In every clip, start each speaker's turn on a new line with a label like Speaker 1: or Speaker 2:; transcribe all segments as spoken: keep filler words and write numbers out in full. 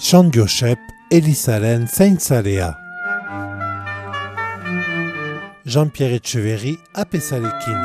Speaker 1: Sant Josep Elizaren zaintzalea. Jean-Pierre Etcheverry apezarekin.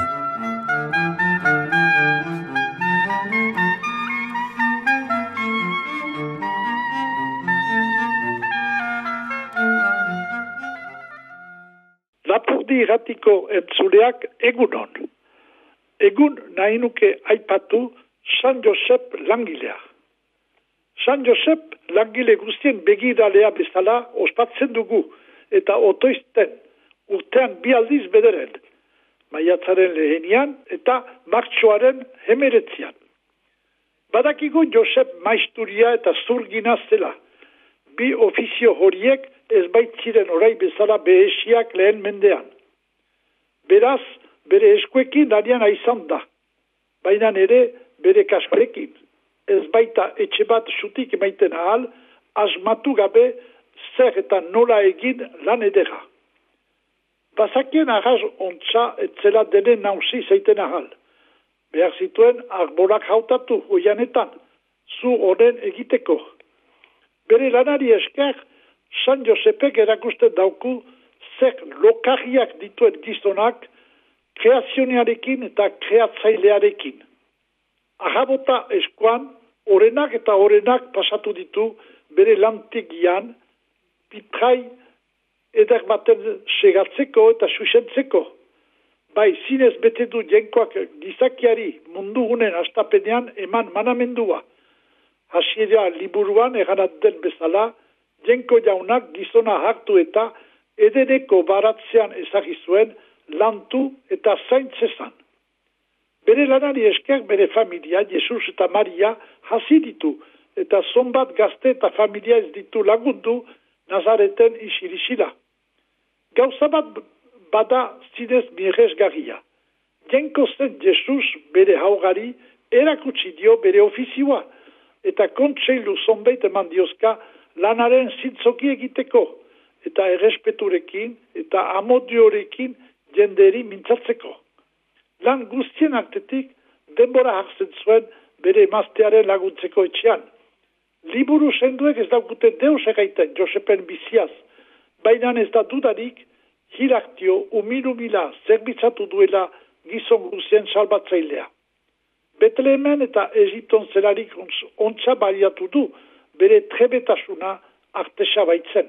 Speaker 2: Lapurdi irratiko entzuleak egunon. Egun nahi nuke aipatu Sant Josep langilea. Sant Josep langile guztien begiralea bezala ospatzen dugu eta otoizten urtean bi aldiz bederen, maiatzaren lehenian eta martxoaren hemeretzian. Badakigu Josep maisturia eta zurgina zela. Bi ofizio horiek ez baitziren orai bezala behesiak lehen mendean. Beraz, bere eskuekin lanian aizan da, baina ere bere kaskarekin. Ez baita etxe bat sutik emaiten ahal, asmatu gabe zer eta nola egin lan edera. Bazakien arraz ontsa etzela denen nauzi zaiten ahal. Behar zituen arbolak hautatu oianetan, zu honen egiteko. Bere lanari esker, Sant Josepek erakusten dauku zer lokarriak dituen gizonak kreazionarekin eta kreatzailearekin. Ahabota eskuan, orenak eta orenak pasatu ditu bere lantegian, pitrai eder baten segatzeko eta susentzeko. Bai, zinez bete du jenkoak gizakiari mundu gunen astapenean eman manamendua. Hasiera liburuan eganat den bezala, jenko jaunak gizona hartu eta edeneko baratzean ezagizuen lantu eta zaintzezan. Bere lanari esker bere familia, Jesus eta Maria, hasi ditu, eta zonbat gazte eta familia ez ditu lagundu Nazareten isirisila. Gauza bat bada zinez miresgarria. Jenko zen Jesus bere haugari erakutsi dio bere ofizioa, eta kontseilu zonbait eman diozka lanaren zintzoki egiteko, eta errespeturekin eta amodiorekin jenderi mintzatzeko. Lan guztien artetik denbora hartzen zuen bere emaztearen laguntzeko etxean. Liburu senduek ez daukute deus egaiten Josepen biziaz, baina ez da dudarik hiraktio umil-umila zerbitzatu duela gizon guztien salbatzailea. Betlehemen eta Egipton zelarik ontsa baliatu du bere trebetasuna artesa baitzen.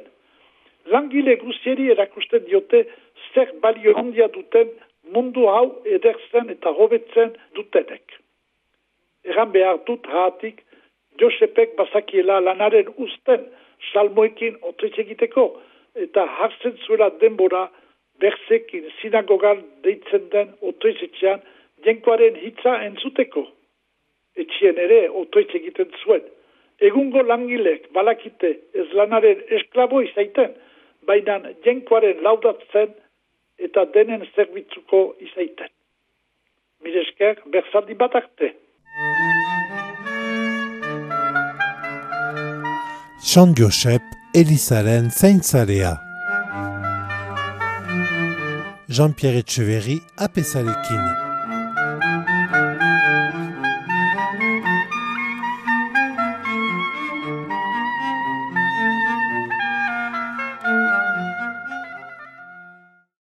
Speaker 2: Langile guztieri erakusten diote zer balio handia duten mundu hau edertzen eta hobetzen dutenek. Egan behar dut haatik, Josepek bazakiela lanaren usten salmoekin otoitz egiteko eta hartzen zuela denbora berzekin sinagogan deitzen den otoitzetxean jenkoaren hitza entzuteko. Etxien ere otoitz egiten zuen. Egungo langilek balakite ez lanaren esklabo izaiten, baina jenkoaren laudatzen eta denen zerbitzuko izaiten. Miresker, berzaldi bat arte.
Speaker 1: Sant Josep Elizaren zaintzalea. Jean-Pierre Etcheverry apezarekin.